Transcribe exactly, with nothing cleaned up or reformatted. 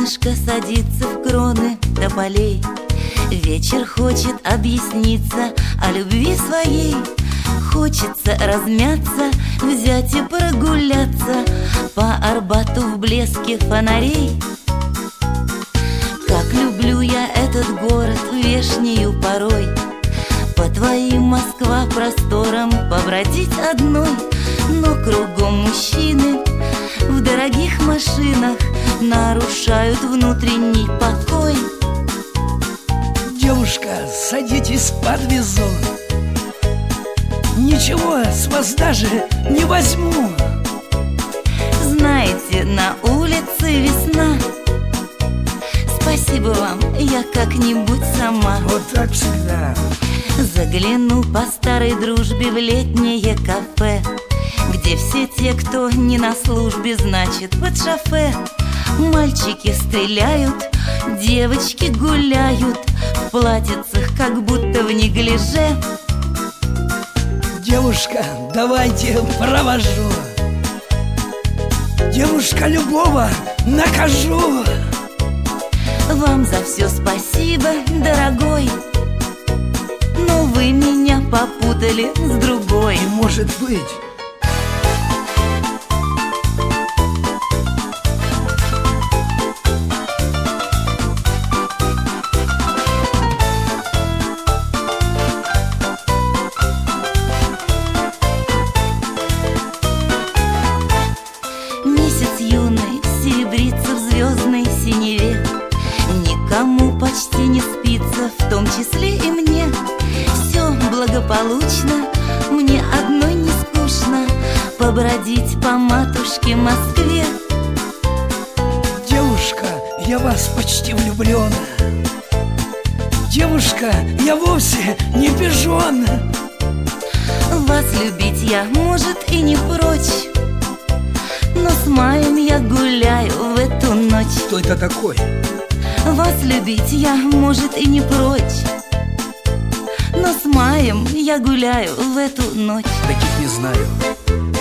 солнышко садится в кроны тополей. Вечер хочет объясниться о любви своей. Хочется размяться, взять и прогуляться по Арбату в блеске фонарей. Как люблю я этот город вешнею порой, по твоим Москва просторам побродить одной. Но кругом мужчины в дорогих машинах нарушают внутренний покой. Девушка, садитесь, подвезу. Ничего с вас даже не возьму. Знаете, на улице весна. Спасибо вам, я как-нибудь сама. Вот так всегда. Загляну по старой дружбе в летнее кафе, где все те, кто не на службе, значит, под шофе. Мальчики стреляют, девочки гуляют в платьицах, как будто в неглиже. Девушка, давайте провожу. Девушка, любого накажу. Вам за все спасибо, дорогой, но вы меня попутали с другой. Не может быть. Месяц юный серебрится в звездной синеве. Никому почти не спится, в том числе и мне. Все благополучно, мне одной не скучно побродить по матушке Москве. Девушка, я вас почти влюблен. Девушка, я вовсе не пижон. Вас любить я, может, и не прочь, но с маем я гуляю в эту ночь. Кто это такой? Вас любить я, может, и не прочь, но с маем я гуляю в эту ночь. Таких не знаю.